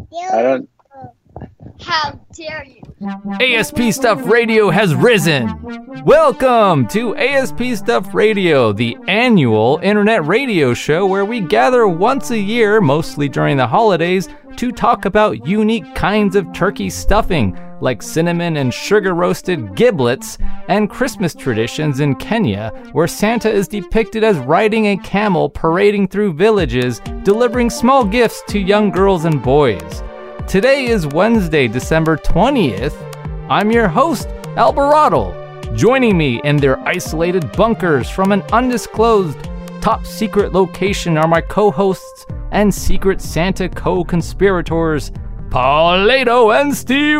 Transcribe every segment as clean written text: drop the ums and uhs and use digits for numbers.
I don't. How dare you? ASP Stuff Radio has risen. Welcome to ASP Stuff Radio, the annual internet radio show where we gather once a year, mostly during the holidays, to talk about unique kinds of turkey stuffing, like cinnamon and sugar roasted giblets, and Christmas traditions in Kenya, where Santa is depicted as riding a camel parading through villages, delivering small gifts to young girls and boys. Today is Wednesday, December 20th. I'm your host, Alvarado. Joining me in their isolated bunkers from an undisclosed top secret location are my co-hosts and secret Santa co-conspirators, Pauleto and Steve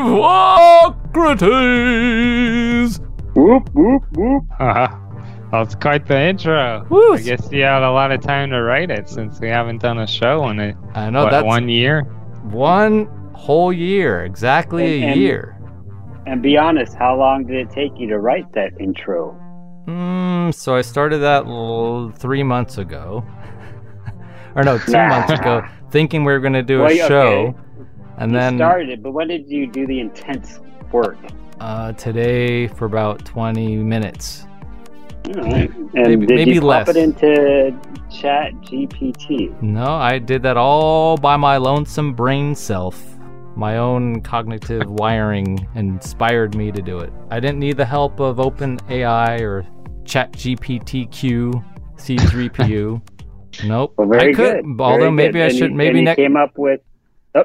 Socrates. Whoop, whoop, whoop. That's quite the intro. Woo. I guess you had a lot of time to write it since we haven't done a show in it. I know, what, that's 1 year? 1 whole year, exactly a year. And be honest, how long did it take you to write that intro? So I started that 3 months ago. Or no, 2 months ago, thinking we were going to do a show. Okay. And you then started, but when did you do the intense work? Today for about 20 minutes. All right. And Maybe did you less. pop it into Chat GPT? No, I did that all by my lonesome brain self. My own cognitive wiring inspired me to do it. I didn't need the help of OpenAI or ChatGPTQ, C3PU. Nope. Well, very I could, good. although Very maybe good. I And should. you- Maybe and you next. came up with. Oh,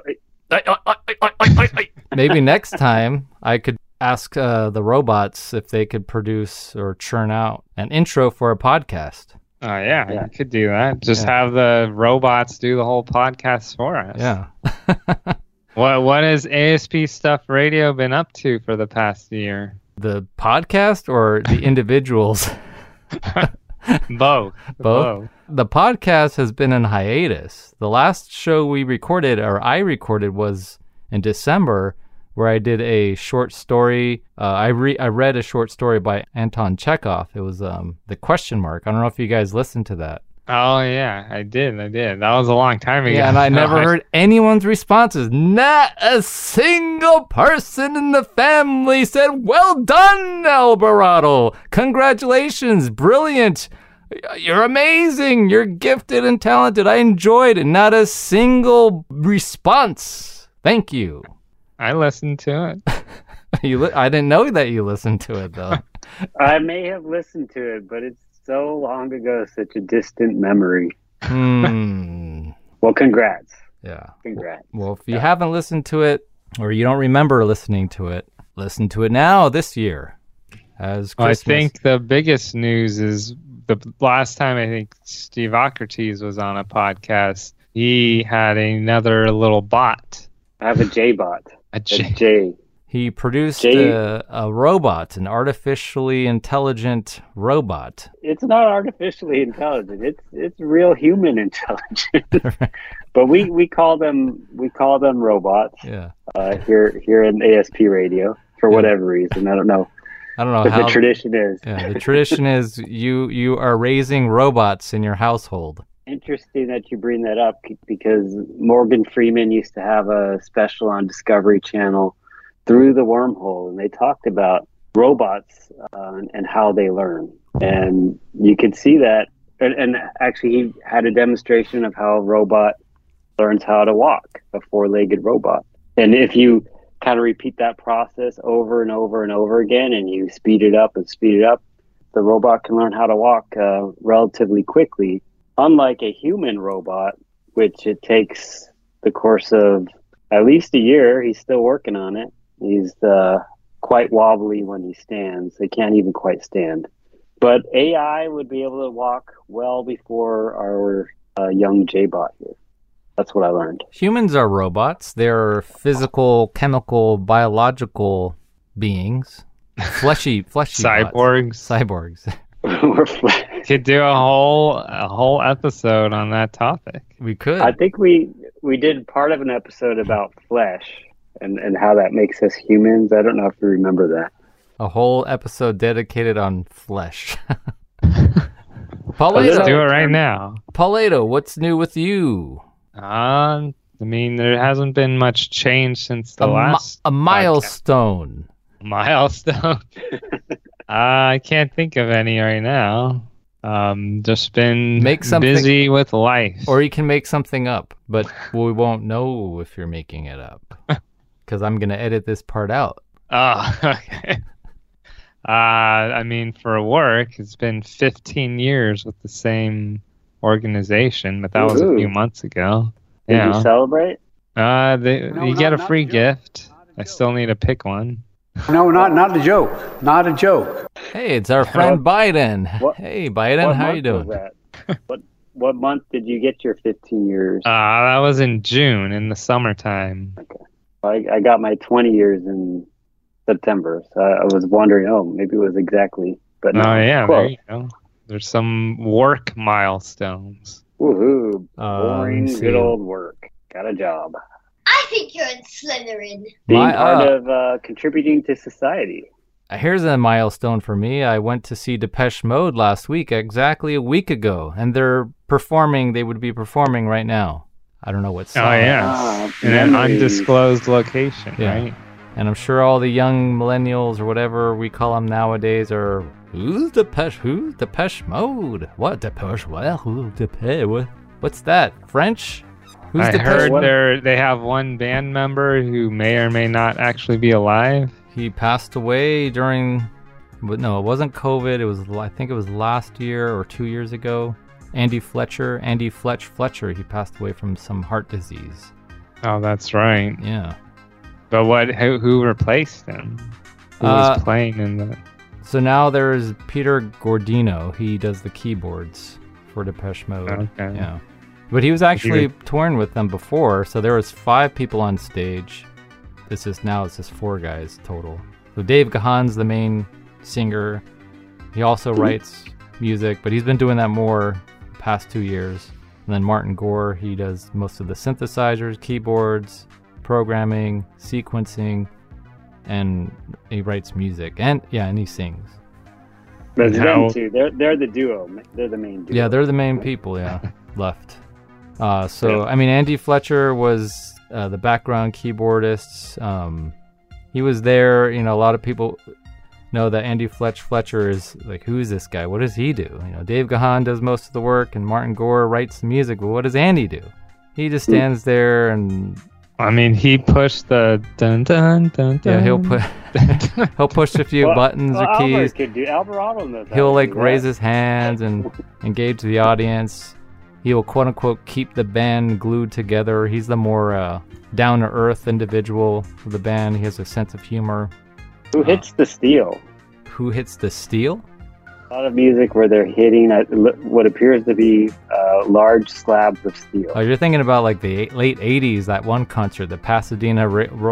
Maybe next time I could ask the robots if they could produce or churn out an intro for a podcast. Oh, yeah, Yeah. you could do that. Just Yeah. have the robots do the whole podcast for us. Yeah. What has ASP Stuff Radio been up to for the past year? The podcast or the individuals? Both. Both? The podcast has been in hiatus. The last show we recorded, or I recorded, was in December, where I did a short story. I read a short story by Anton Chekhov. It was The Question Mark. I don't know if you guys listened to that. Oh, yeah, I did. That was a long time ago. Yeah, and I never heard anyone's responses. Not a single person in the family said, "Well done, Alvarado. Congratulations. Brilliant. You're amazing. You're gifted and talented. I enjoyed it." Not a single response. Thank you. I listened to it. I didn't know that you listened to it, though. I may have listened to it, but it's so long ago, such a distant memory. Well, congrats. Yeah. Congrats. Well, if you haven't listened to it, or you don't remember listening to it, listen to it now this year. As Well, I Christmas. think the biggest news is the last time I think Steve Socrates was on a podcast, he had another little bot. I have a J-bot. A A J. J. He produced Jay- a robot, an artificially intelligent robot. It's not artificially intelligent. It's real human intelligence. But we call them robots Yeah. here in ASP Radio for whatever reason. I don't know. I don't know But how. the tradition is. Yeah, the tradition is you are raising robots in your household. Interesting that you bring that up because Morgan Freeman used to have a special on Discovery Channel, Through the Wormhole, and they talked about robots and how they learn. And you could see that. And actually, he had a demonstration of how a robot learns how to walk, a four-legged robot. And if you kind of repeat that process over and over and over again, and you speed it up, the robot can learn how to walk relatively quickly. Unlike a human robot, which it takes the course of at least a year. He's still working on it. He's quite wobbly when he stands. They can't even quite stand. But AI would be able to walk well before our young J-bot here. That's what I learned. Humans are robots. They're physical, chemical, biological beings. Fleshy Cyborgs. Cyborgs. We're flat. Could do a whole episode on that topic. We could. I think we did part of an episode about flesh and how that makes us humans. I don't know if you remember that. A whole episode dedicated on flesh. Let's do Pauleto, it right now. Pauleto, what's new with you? Not I mean, there hasn't been much change since the last a milestone. Milestone. I can't think of any right now. Just been busy with life. Or you can make something up, but we won't know if you're making it up because I'm gonna edit this part out. Oh, okay. I mean, for work, it's been 15 years with the same organization, but that was a few months ago. Did you celebrate? You get a free gift. I still need to pick one. No, not a joke. Not a joke. Hey, it's our friend Biden. Hey, Biden, how you doing? Was that? What month did you get your 15 years? That was in June, in the summertime. Okay. I got my 20 years in September, so I was wondering, maybe it was exactly. But no, yeah, close. there you go. There's some work milestones. Woohoo! Boring, good old work. Got a job. I think you're in Slytherin. Being part of contributing to society. Here's a milestone for me. I went to see Depeche Mode last week, exactly a week ago, and they're performing. They would be performing right now. I don't know what song. Oh, yeah. In an undisclosed location, right? And I'm sure all the young millennials or whatever we call them nowadays are, who's Depeche Mode? What Depeche? Well, who's Depeche? What's that? French? Who's I heard they have one band member who may or may not actually be alive. He passed away during, no, it wasn't COVID. It was, I think it was last year or 2 years ago. Andy Fletcher. He passed away from some heart disease. Oh, that's right. Yeah. But who replaced him? Who was playing in the... So now there's Peter Gordino. He does the keyboards for Depeche Mode. Okay. Yeah. But he was actually touring with them before, so there was 5 people on stage. It's just 4 guys total. So Dave Gahan's the main singer. He also writes music, but he's been doing that more the past 2 years. And then Martin Gore, he does most of the synthesizers, keyboards, programming, sequencing, and he writes music. And he sings. But them two, they're the duo. They're the main duo. Yeah, they're the main people, left. I mean, Andy Fletcher was the background keyboardist. He was there. A lot of people know that Andy Fletcher is like, who is this guy? What does he do? Dave Gahan does most of the work, and Martin Gore writes the music. But what does Andy do? He just stands there and... I mean, he pushed the dun dun dun dun. Yeah, he'll push a few buttons or keys. Alvarado knows he'll raise his hands and engage the audience. He will quote unquote keep the band glued together. He's the more down to earth individual of the band. He has a sense of humor. Who hits the steel? Who hits the steel? A lot of music where they're hitting what appears to be large slabs of steel. Oh, you're thinking about like the late 80s, that one concert, the Pasadena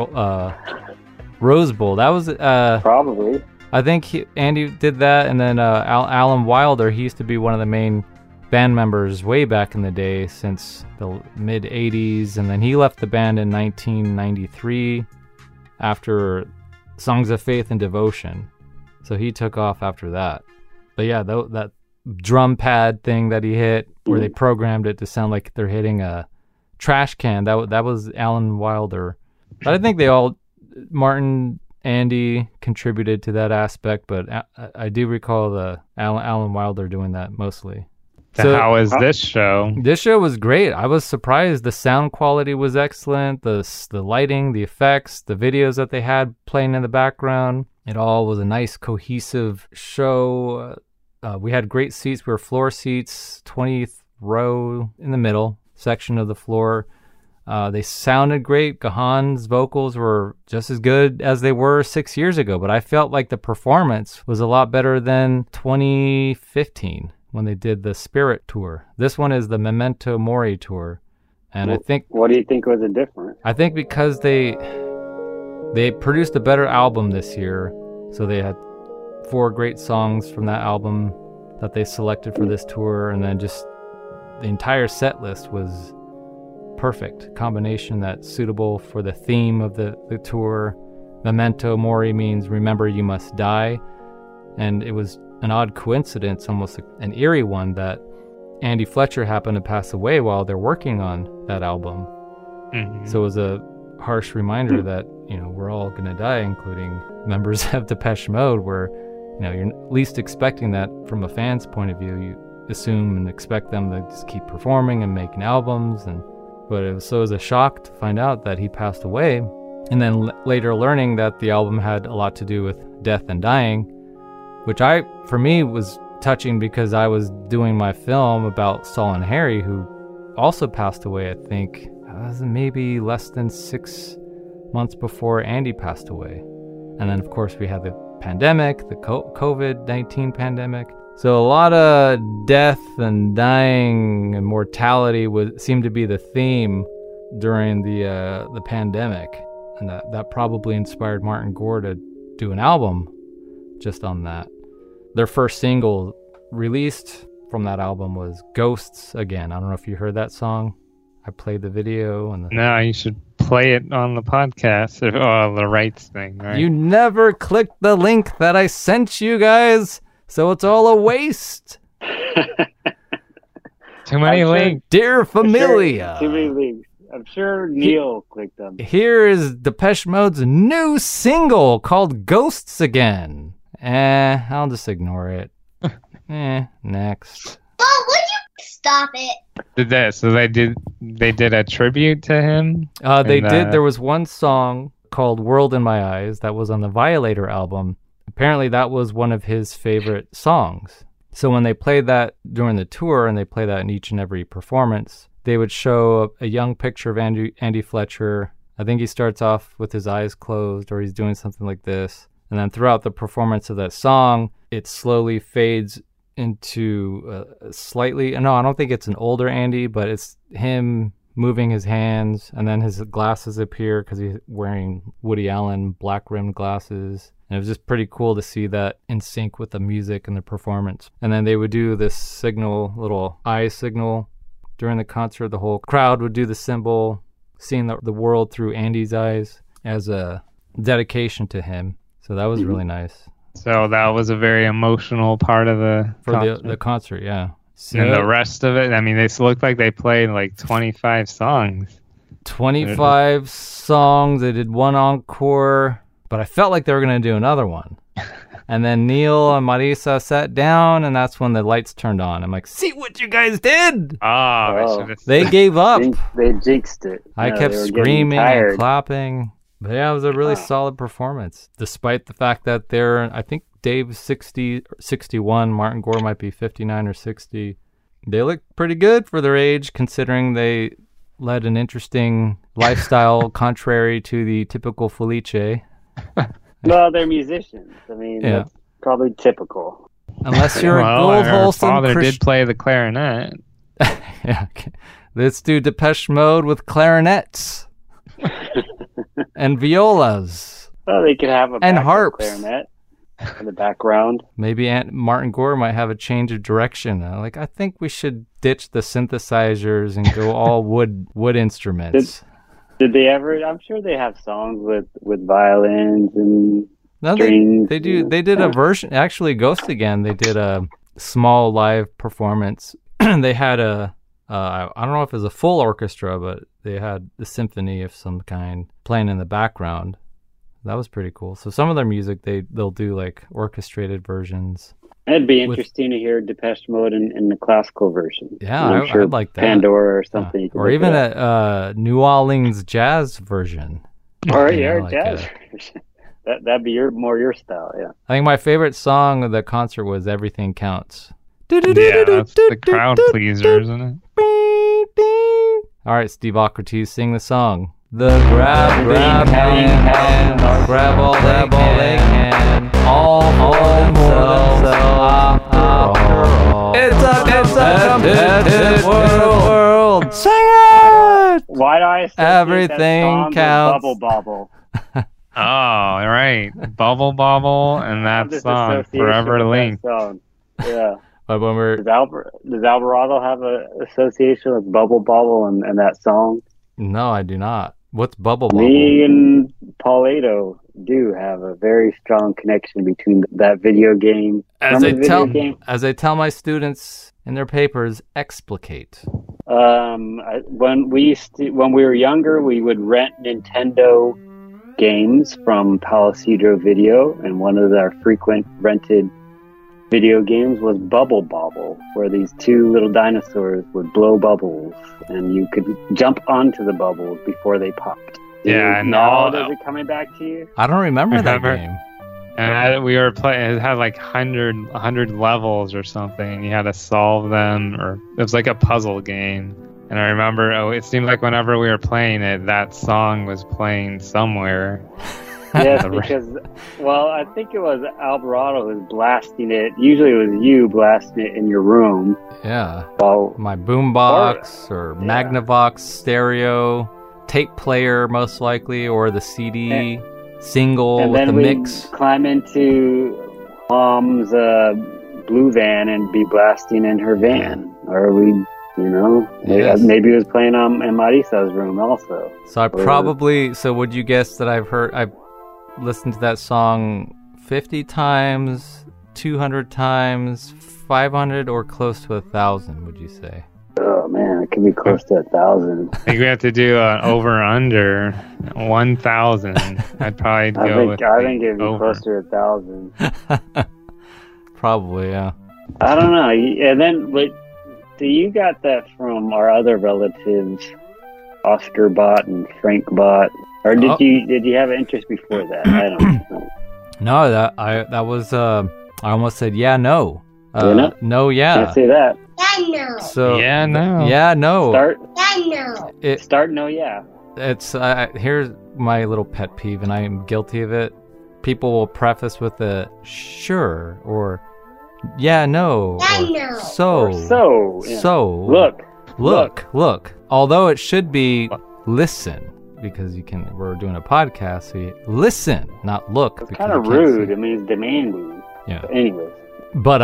Rose Bowl. That was... Probably. I think Andy did that, and then Alan Wilder, he used to be one of the main band members way back in the day since the mid-80s, and then he left the band in 1993 after Songs of Faith and Devotion. So he took off after that. But yeah, that drum pad thing that he hit, where they programmed it to sound like they're hitting a trash can, that was Alan Wilder. But I think they all, Martin, Andy contributed to that aspect, but I do recall the Alan Wilder doing that mostly. So how is this show? This show was great. I was surprised. The sound quality was excellent. The lighting, the effects, the videos that they had playing in the background. It all was a nice, cohesive show. We had great seats. We were floor seats, 20th row in the middle section of the floor. They sounded great. Gahan's vocals were just as good as they were 6 years ago, but I felt like the performance was a lot better than 2015 when they did the Spirit tour. This one is the Memento Mori tour. And I think... What do you think was the difference? I think because they produced a better album this year, so they had 4 great songs from that album that they selected for this tour, and then just the entire set list was perfect combination that's suitable for the theme of the tour. Memento Mori means remember you must die, and it was an odd coincidence, almost an eerie one, that Andy Fletcher happened to pass away while they're working on that album. Mhm. So it was a harsh reminder that, we're all going to die, including members of Depeche Mode, where, you're at least expecting that from a fan's point of view. You assume and expect them to just keep performing and making albums. But it was a shock to find out that he passed away. And then later learning that the album had a lot to do with death and dying, which for me was touching because I was doing my film about Saul and Harry, who also passed away, I think, maybe less than 6 months before Andy passed away. And then, of course, we had the pandemic, the COVID-19 pandemic. So a lot of death and dying and mortality seemed to be the theme during the pandemic. And that probably inspired Martin Gore to do an album just on that. Their first single released from that album was Ghosts Again. I don't know if you heard that song. I played the video. No, you should play it on the podcast. The rights thing, right? You never clicked the link that I sent you guys, so it's all a waste. Too many links. Dear Familia. Too many links. I'm sure Neil clicked them. Here is Depeche Mode's new single called Ghosts Again. I'll just ignore it. Next. Mom, would you stop it? They did a tribute to him? They did. There was one song called World in My Eyes that was on the Violator album. Apparently that was one of his favorite songs. So when they played that during the tour, and they play that in each and every performance, they would show a young picture of Andy Fletcher. I think he starts off with his eyes closed, or he's doing something like this. And then throughout the performance of that song, it slowly fades into no, I don't think it's an older Andy, but it's him moving his hands, and then his glasses appear because he's wearing Woody Allen black-rimmed glasses. And it was just pretty cool to see that in sync with the music and the performance. And then they would do this little eye signal during the concert. The whole crowd would do the symbol, seeing the world through Andy's eyes as a dedication to him. So that was really nice. So that was a very emotional part of the concert. the concert, yeah. So, and the rest of it, I mean, they looked like they played like 25 songs. 25 songs. They did one encore, but I felt like they were going to do another one. And then Neil and Marisa sat down, and that's when the lights turned on. I'm like, see what you guys did! They gave up. They jinxed it. I kept screaming and clapping. But yeah, it was a really solid performance, despite the fact that I think Dave's 61, Martin Gore might be 59 or 60. They look pretty good for their age, considering they led an interesting lifestyle contrary to the typical Felice. Well, they're musicians. I mean, that's probably typical. Unless you're a gold wholesome father did play the clarinet. Yeah, okay. Let's do Depeche Mode with clarinets. And violas. Well, they could have and harps. Clarinet in the background. Maybe Martin Gore might have a change of direction. I think we should ditch the synthesizers and go all wood instruments. Did they ever? I'm sure they have songs with violins and strings. They do. They did a version. Actually, Ghost Again. They did a small live performance. They had I don't know if it was a full orchestra, but they had a symphony of some kind playing in the background. That was pretty cool. So some of their music, they'll do like orchestrated versions. It'd be interesting to hear Depeche Mode in the classical version. Yeah, I'd like that. Pandora or something. Or even a New Orleans jazz version. Or jazz version. That'd be more your style, yeah. I think my favorite song of the concert was Everything Counts. Yeah, that's the crowd pleaser, isn't it? All right, Steve Ocrates, sing the song. The grab hand, grab all they can, all themselves after all. It's a competitive world. Sing it! Why do I associate Everything counts. Bubble Bobble? Oh, right. Bubble Bobble and that song, Forever Linked. Yeah. But when does Alvarado have an association with Bubble Bobble and that song? No, I do not. What's Bubble Bobble? Me and Paulito do have a very strong connection between that video game. As I tell my students in their papers, explicate. When we were younger, we would rent Nintendo games from Palisadro Video, and one of our frequent rented video games was Bubble Bobble, where these two little dinosaurs would blow bubbles, and you could jump onto the bubbles before they popped. Yeah, now is it coming back to you? I don't remember that game. And we were playing. It had like 100 levels or something, and you had to solve them, or it was like a puzzle game. And I remember, it seemed like whenever we were playing it, that song was playing somewhere. Yes, because, I think it was Alvarado who was blasting it. Usually it was you blasting it in your room. Yeah. While my boombox or Magnavox stereo, tape player most likely, or the CD single with the mix. Climb into Mom's blue van and be blasting in her van. Or maybe it was playing in Marisa's room also. So would you guess that I've listened to that song 50 times, 200 times, 500, or close to 1,000, would you say? Oh man, it could be close to 1,000. I think we have to do an over/under 1,000. I'd probably go with I think it'd be closer to 1,000. Probably, yeah. I don't know. And then, so you got that from our other relatives, Oscar Bott and Frank Bott, or did you have an interest before that? I don't know. No, that was I almost said no. No, yeah. Can't say that. Yeah, no. So yeah, no. Yeah, no. Start. Yeah, no. Start. No, yeah. It's here's my little pet peeve, and I am guilty of it. People will preface with a sure or yeah, no. Yeah, or no. So. Yeah. So. Look. Although it should be listen, because we're doing a podcast, so you listen, not look. It's kind of rude. I mean, it's demanding. Yeah. But anyways. But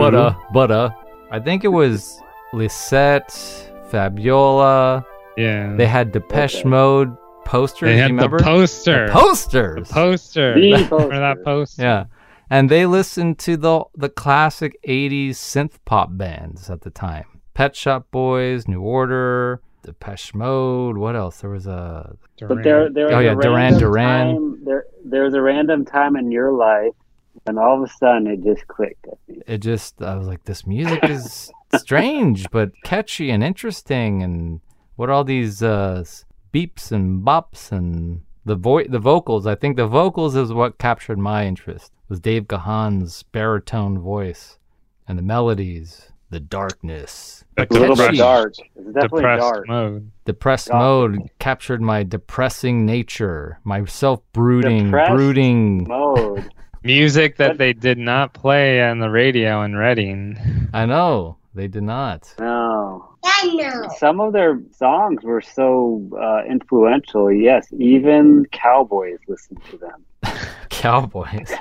I think it was Lisette, Fabiola. Yeah. They had Depeche Mode posters. They had you remember? The posters. The poster. Remember that poster? Yeah. And they listened to the classic 80s synth pop bands at the time. Pet Shop Boys, New Order, Depeche Mode. What else? There was a... Duran. Duran. There's a random time in your life and all of a sudden it just clicked. I was like, this music is strange, but catchy and interesting. And what are all these beeps and bops and the vocals? I think the vocals is what captured my interest. It was Dave Gahan's baritone voice and the melodies, the darkness. It's a little bit dark. It's definitely depressed dark. mode. Depressed mode captured my depressing nature, my self-brooding mode. Music that they did not play on the radio in Reading. I know, they did not. No. Yeah, no. Some of their songs were so influential. Yes, even cowboys listened to them. Cowboys.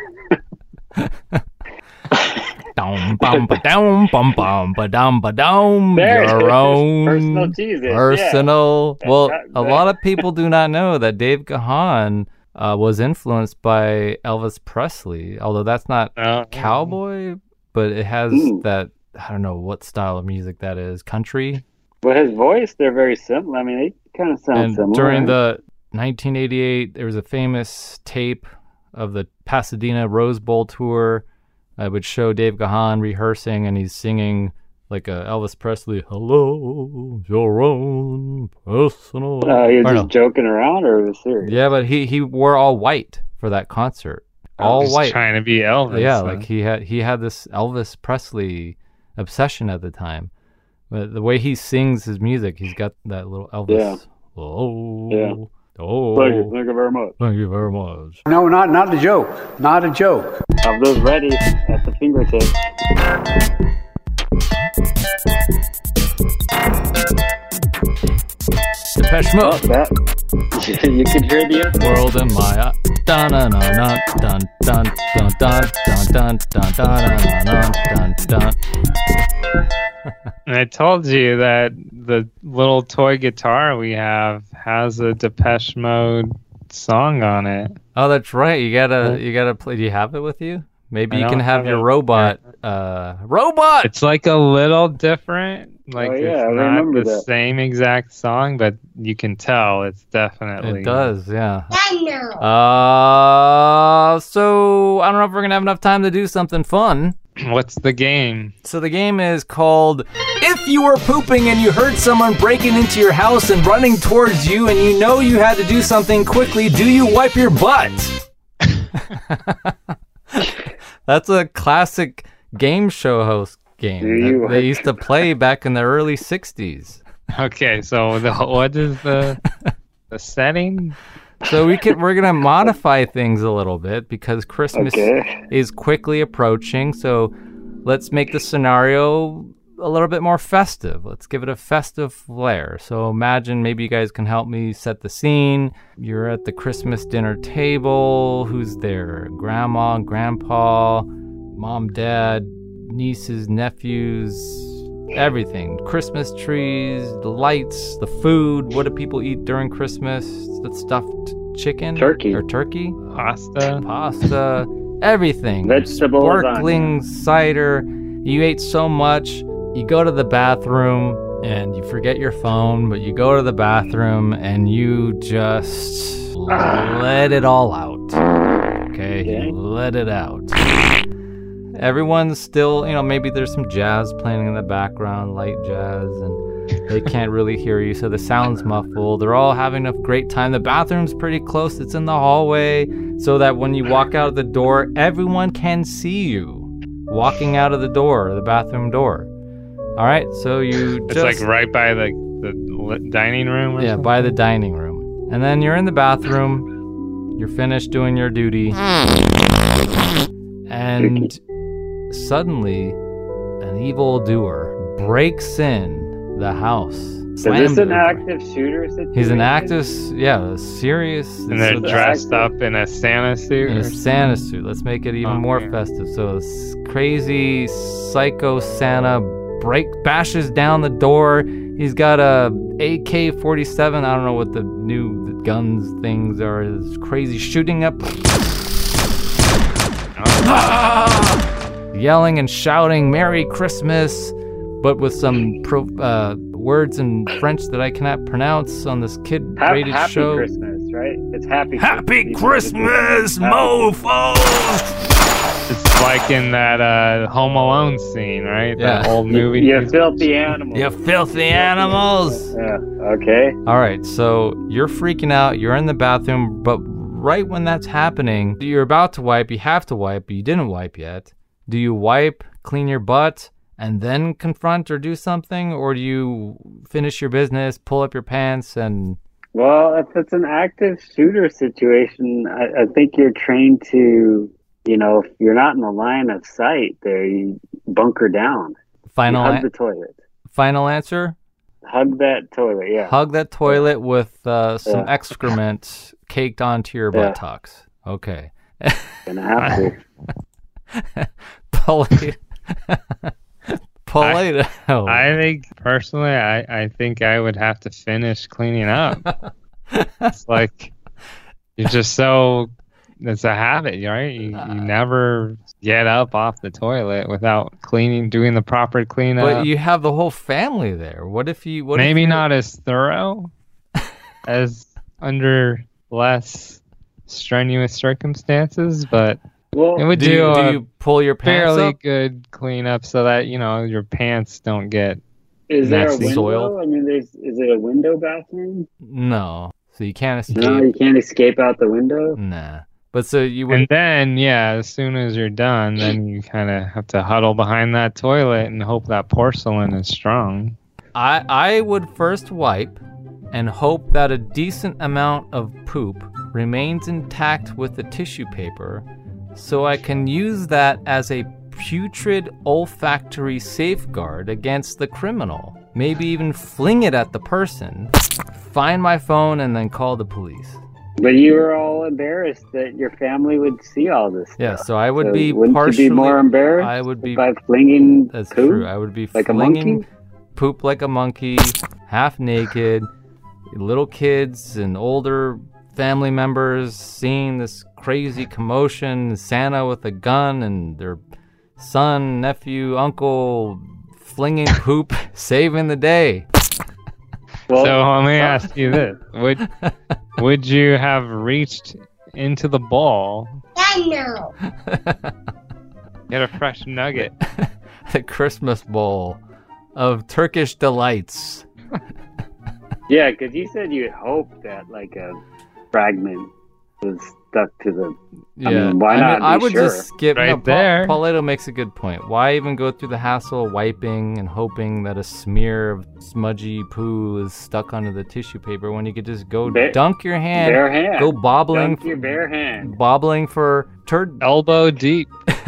Dum bum ba dum bum bum ba dum ba dum. Your own personal Jesus. Personal. Yeah. Well, a lot of people do not know that Dave Gahan was influenced by Elvis Presley, although that's not cowboy, but it has that, I don't know what style of music that is, country. But his voice, they're very similar. I mean, they kind of sound similar. During the 1988, there was a famous tape of the Pasadena Rose Bowl tour. I would show Dave Gahan rehearsing, and he's singing like a Elvis Presley, "Hello, your own personal." He was just joking around, or was serious? Yeah, but he wore all white for that concert. All white, trying to be Elvis. Yeah, like he had this Elvis Presley obsession at the time. But the way he sings his music, he's got that little Elvis. Yeah. Oh. Yeah. Oh. Thank you very much. Thank you very much. No, not a joke. Not a joke. Have those ready at the fingertips. Depeche Mode. You can hear the world in my eye. Dun dun dun dun dun dun dun dun dun dun dun dun. And I told you that the little toy guitar we have has a Depeche Mode song on it. Oh, that's right. You gotta play. Do you have it with you? Maybe you can have your robot. Robot! It's like a little different. Like it's I not remember the that. same exact song, but you can tell it's definitely. It does, yeah. Dino. So I don't know if we're going to have enough time to do something fun. What's the game? So the game is called If You Were Pooping and You Heard Someone Breaking Into Your House and Running Towards You and you know you had to do something quickly, do you wipe your butt? That's a classic game show host game that they used to play back in the early 60s. Okay, so what is the setting? So we're gonna modify things a little bit because Christmas is quickly approaching. So let's make the scenario a little bit more festive. Let's give it a festive flair. So imagine maybe you guys can help me set the scene. You're at the Christmas dinner table. Who's there? Grandma, grandpa, mom, dad, nieces, nephews, everything. Christmas trees, the lights, the food. What do people eat during Christmas? The stuffed chicken? Turkey. Or turkey? Pasta, everything. Vegetables. Sparkling cider. You ate so much. You go to the bathroom and you forget your phone, but you go to the bathroom and you just let it all out. Okay? You let it out. Everyone's still, maybe there's some jazz playing in the background, light jazz, and they can't really hear you, so the sound's muffled. They're all having a great time. The bathroom's pretty close. It's in the hallway, so that when you walk out of the door, everyone can see you walking out of the door, the bathroom door. All right, so it's like right by the dining room? Yeah, by the dining room. And then you're in the bathroom. You're finished doing your duty. And suddenly, an evildoer breaks in the house. Is this an active shooter situation? He's an active, serious. And they're dressed up in a Santa suit? In a Santa suit. Let's make it even more festive. So this crazy psycho Santa bashes down the door. He's got a AK-47. I don't know what the new guns things are. It's crazy shooting up. Yelling and shouting Merry Christmas, but with some words in French that I cannot pronounce on this kid-rated show. Happy Christmas, right? It's Happy Christmas, mofos! It's like in that Home Alone scene, right? Yeah. That old movie. You filthy animals. You filthy animals! Yeah, okay. All right, so you're freaking out. You're in the bathroom, but right when that's happening, you're about to wipe. You have to wipe, but you didn't wipe yet. Do you wipe, clean your butt, and then confront or do something? Or do you finish your business, pull up your pants, and... Well, if it's an active shooter situation, I think you're trained to, if you're not in the line of sight there, you bunker down. Hug the toilet. Final answer? Hug that toilet, yeah. Hug that toilet with some excrement caked onto your buttocks. Okay. Gonna have to. Polito. I think personally, I think I would have to finish cleaning up. It's like you're just so. It's a habit, right? You never get up off the toilet without doing the proper cleanup. But you have the whole family there. What if you? Maybe not as thorough as under less strenuous circumstances, but. Well, it would do you pull your pants fairly up? Good cleanup so that your pants don't get Is there a messy. window? Soiled? I mean, is it a window bathroom? No, so you can't escape. No, you can't escape out the window. Nah, but so you would. And then as soon as you're done, then you kind of have to huddle behind that toilet and hope that porcelain is strong. I would first wipe and hope that a decent amount of poop remains intact with the tissue paper, so I can use that as a putrid olfactory safeguard against the criminal. Maybe even fling it at the person, find my phone, and then call the police. But you were all embarrassed that your family would see all this stuff. Yeah, so I would be wouldn't partially... you be more embarrassed I would be... by flinging That's poop? true. I would be like flinging a monkey? poop like a monkey, half naked, little kids and older family members seeing this crazy commotion, Santa with a gun and their son, nephew, uncle flinging poop, saving the day. Well, so let me ask you this. Would you have reached into the bowl? No. Get a fresh nugget. The Christmas bowl of Turkish delights. Yeah, because you said you hoped that like a fragment was stuck to the. Yeah, I mean, why not? I would just skip. Right there. Paulito makes a good point. Why even go through the hassle of wiping and hoping that a smear of smudgy poo is stuck onto the tissue paper when you could just go dunk your hand, bare hand, go bobbling, dunk your bare hand, bobbling for elbow deep.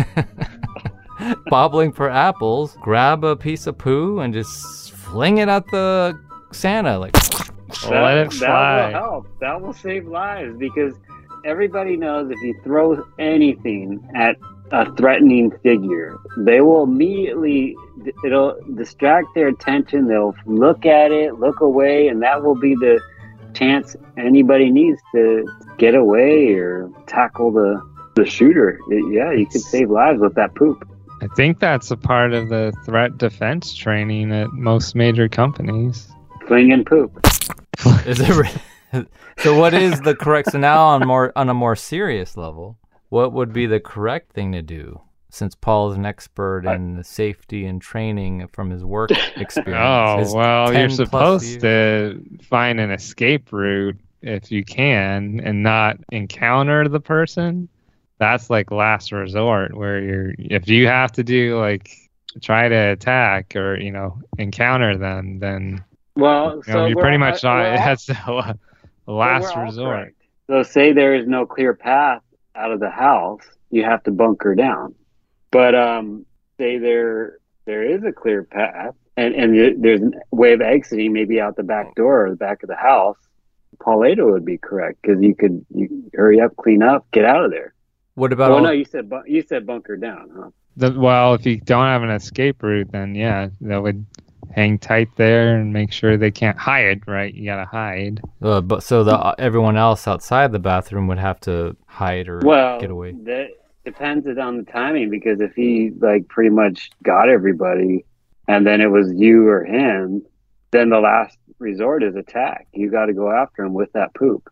Bobbling for apples, grab a piece of poo and just fling it at the Santa. Like, let it fly. That will help. That will save lives because everybody knows if you throw anything at a threatening figure, they will immediately, it'll distract their attention. They'll look at it, look away, and that will be the chance anybody needs to get away or tackle the shooter. Yeah, you could save lives with that poop. I think that's a part of the threat defense training at most major companies. Flinging poop. Is it? So what is the correct? So now on a more serious level, what would be the correct thing to do? Since Paul is an expert in safety and training from his work experience. Oh, well, you're supposed to find an escape route if you can and not encounter the person. That's like last resort where if you have to do like try to attack or, encounter them, then you're pretty much that's the last resort. Correct. So say there is no clear path out of the house, you have to bunker down. But say there is a clear path and there's a way of exiting, maybe out the back door or the back of the house, Paulito would be correct because you hurry up, clean up, get out of there. What about? No, you said bunker down, huh? If you don't have an escape route, then yeah, that would hang tight there and make sure they can't hide. Right, you gotta hide. But so everyone else outside the bathroom would have to hide or get away. That depends on the timing because if he like pretty much got everybody, and then it was you or him, then the last resort is attack. You got to go after him with that poop.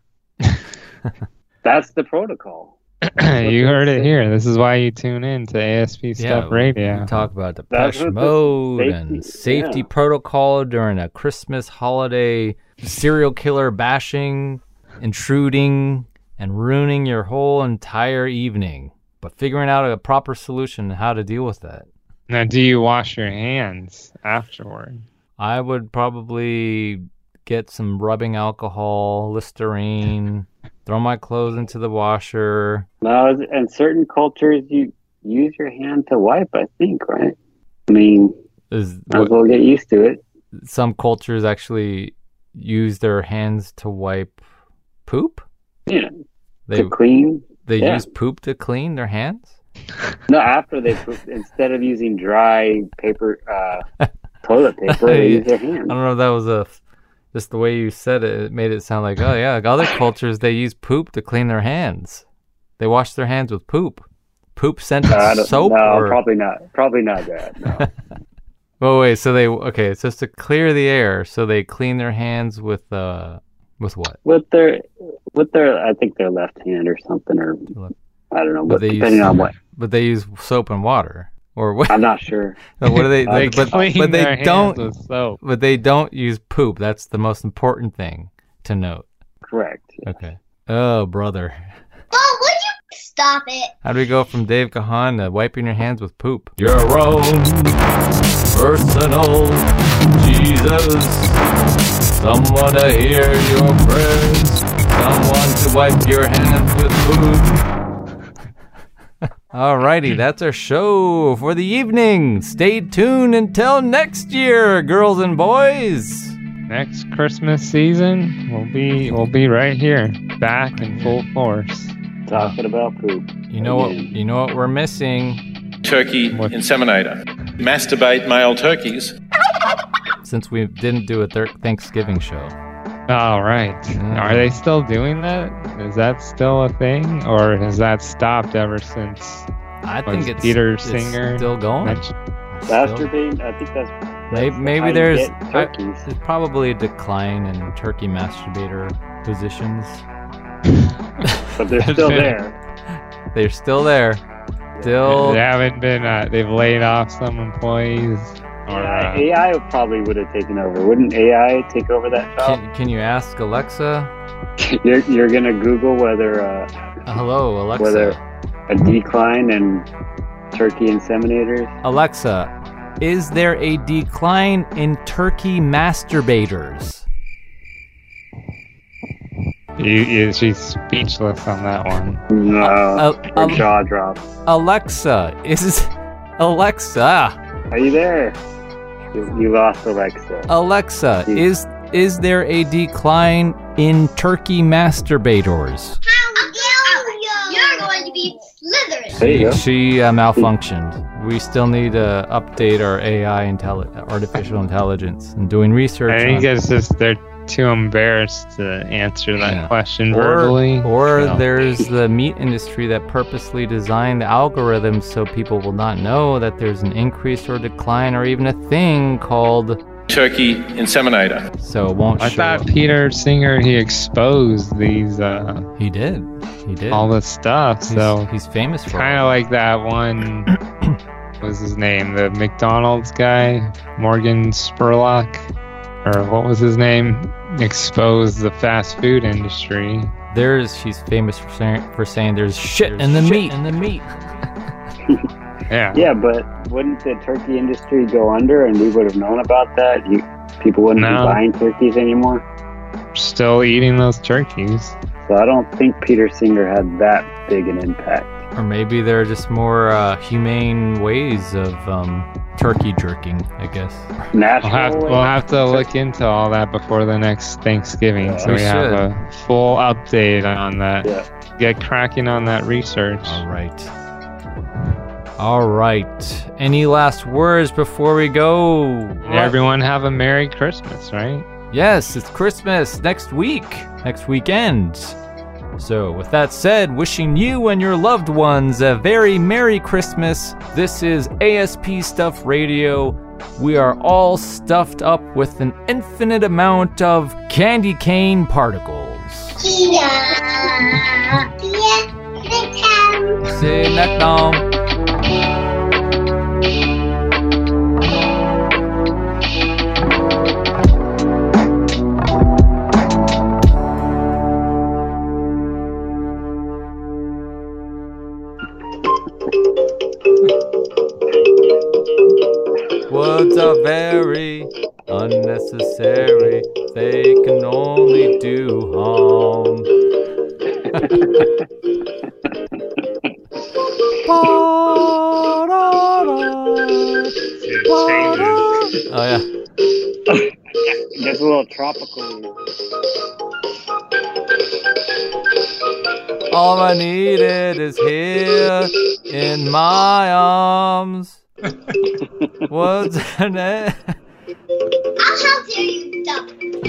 That's the protocol. You heard it here. This is why you tune in to ASP Stuff Radio. We talk about Depeche Mode and safety protocol during a Christmas holiday, serial killer bashing, intruding, and ruining your whole entire evening. But figuring out a proper solution and how to deal with that. Now, do you wash your hands afterward? I would probably get some rubbing alcohol, Listerine, throw my clothes into the washer. No, in certain cultures, you use your hand to wipe, I think, right? I mean, might as well get used to it. Some cultures actually use their hands to wipe poop? Yeah, to clean. They use poop to clean their hands? No, after they poop, instead of using dry paper, toilet paper, they use their hands. I don't know if that was just the way you said it, it made it sound like, oh yeah, like other cultures, they use poop to clean their hands. They wash their hands with poop. Poop scented soap? No, probably not. Probably not that, no. Oh wait, so it's just to clear the air, so they clean their hands with what? With their, I think their left hand or something, or I don't know, but depending on what. But they use soap and water. Or what? I'm not sure. What do they? But they don't. With soap. But they don't use poop. That's the most important thing to note. Correct. Yes. Okay. Oh, brother. Oh, would you stop it? How do we go from Dave Kahan to wiping your hands with poop? Your own personal Jesus. Someone to hear your prayers. Someone to wipe your hands with poop. Alrighty, that's our show for the evening. Stay tuned until next year, girls and boys. Next Christmas season, we'll be right here, back in full force. Talking about poop. You know what we're missing? Turkey inseminator. Masturbate male turkeys. Since we didn't do a Thanksgiving show. Oh, right. Are they still doing that? Is that still a thing? Or has that stopped ever since I think it's Peter it's Singer still going. Masturbating, I think that's Maybe how you there's get turkeys. there's probably a decline in turkey masturbator positions. But they're still there. They're still there. Still, They haven't been, they've laid off some employees. Or, AI probably would have taken over. Wouldn't AI take over that job? can you ask Alexa? You're gonna Google whether Hello, Alexa. whether a decline in turkey inseminators. Alexa, is there a decline in turkey masturbators? She's speechless on that one. No, her jaw drops. Alexa, Alexa, Are you there? You lost Alexa. Alexa, is there a decline in turkey masturbators? You're going to be Slytherin. There you go. She malfunctioned. We still need to update our AI artificial intelligence and doing research. I think on- it's just they're too embarrassed to answer that Yeah. question Or verbally. there's the meat industry that purposely designed the algorithms so people will not know that there's an increase or decline or even a thing called Turkey inseminator. so it won't I show thought up. Peter Singer, he exposed these He did. all this stuff. So He's famous for kind of like that one. What was his name? The McDonald's guy, Morgan Spurlock, or what was his name? Exposed the fast food industry. She's famous for saying there's shit in the meat. Yeah. Yeah, but wouldn't the turkey industry go under and we would have known about that? People wouldn't be No. buying turkeys anymore. Still eating those turkeys. So I don't think Peter Singer had that big an impact. Or maybe there are just more humane ways of turkey jerking, I guess. Natural. We'll have to look into all that before the next Thanksgiving, so We we have should. a full update on that. Yeah. Get cracking on that research. All right. Any last words before we go? Everyone have a Merry Christmas, right? Yes, it's Christmas next weekend. So, with that said, wishing you and your loved ones a very Merry Christmas. This is ASP Stuff Radio. We are all stuffed up with an infinite amount of candy cane particles. See you next time. Words are very unnecessary. They can only do harm. Oh yeah. Gets a little tropical. All I needed is here in my arms. What's her name? How dare you, dumb?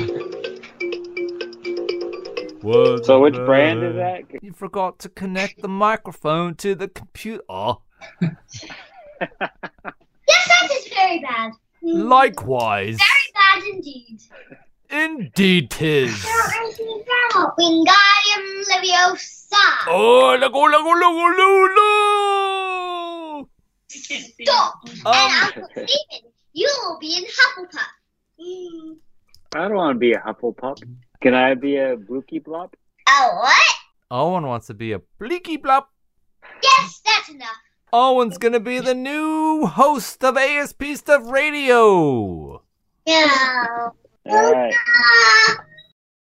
So which brand is that? You forgot to connect the microphone to the computer. Yes, that is very bad. Likewise. Very bad indeed. Indeed 'tis. Wingardium Leviosa. Oh, lago. Stop. And Uncle Stephen, you will be in Hufflepuff. I don't want to be a Hufflepuff. Can I be a Blookie Blop? Oh, what? Owen wants to be a bleaky blop. Yes, that's enough. Owen's gonna be the new host of ASP Stuff Radio. No. All right.